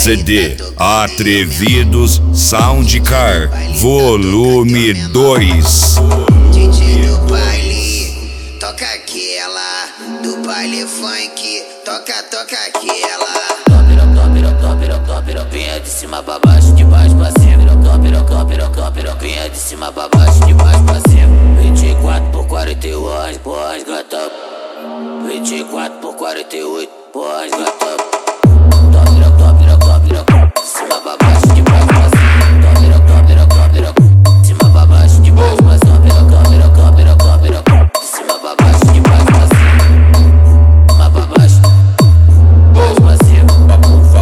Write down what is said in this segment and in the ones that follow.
CD Atrevidos Soundcar Volume 2. DJ do baile, toca aquela. Do baile funk, toca aquela. Vinha de cima pra baixo, de baixo pra cima. Vinha de cima pra baixo, de baixo pra cima. 24 por 48, pode gatar. 24 por 48, pode gatar. De cima pra baixo, de baixo pra cima. De cima pra baixo, de baixo pra cima. De cima pra baixo, de baixo pra cima. Cima pra baixo, baixo pra cima.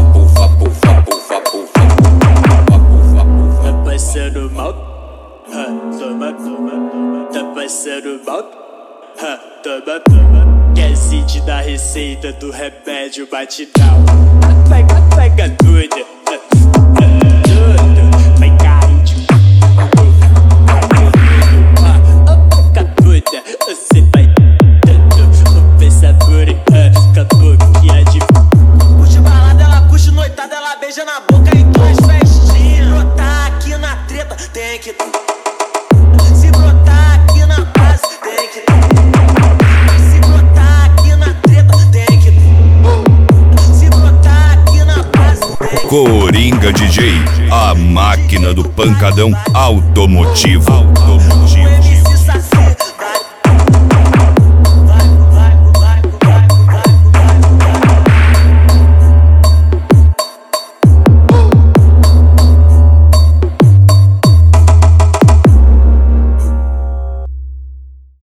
Tá passando mal? Toma. Tá passando mal? Toma. Quer sentir da receita do remédio batidão? Pega tudo. Vai cair de pega tudo. Você vai dando. Pensador acabou que é de. Curte balada, ela curte noitada, ela beija na boca em duas festinhas. Se brotar aqui na treta, tem que ter. Se brotar aqui na base, tem que ter. Se brotar aqui na treta, tem que ter. Se brotar aqui na base, tem que ter. Coringa DJ, a máquina do pancadão automotivo.